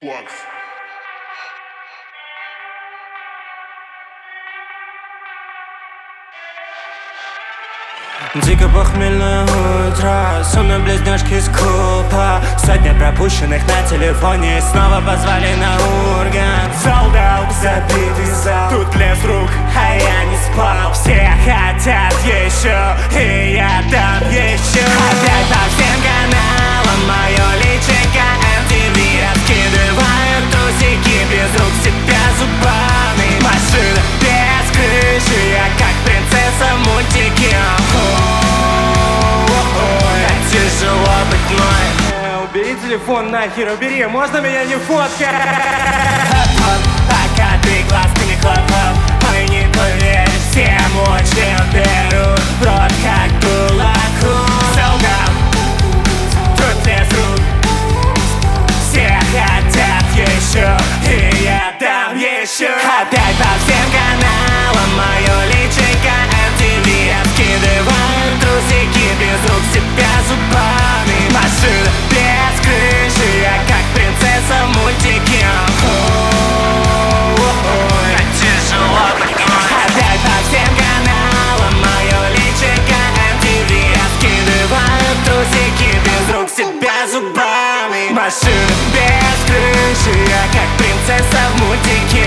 Flux. Дико похмельное утро, сонные близняшки из купа. Сотня пропущенных на телефоне, и снова позвали на ургант. Sold out, забитый зал, тут лес рук, а я не спал. Все хотят еще, и я дам еще. Опять по всем каналам мое личико MTV. Раскидывают трусики без рук, себя зубами. Машина без крыши, я как принцесса в мультике. Тяжело быть мной. Убери телефон нахер, убери, можно меня не фоткать? Пока ты глазками хлоп-хлоп, ой, не поверишь, всем очень берут в рот, как кулаку. Sold out, тут лес рук, все хотят еще, и я дам еще. Опять по всем каналам мое личико MTV. Откидывают трусики без рук, себя зубами. Машина без крыши, я как принцесса в мультике. Тяжело быть мной. Опять по всем каналам мое личико MTV. Откидывают трусики без рук, себя зубами. Машина без крыши, я как принцесса в мультике.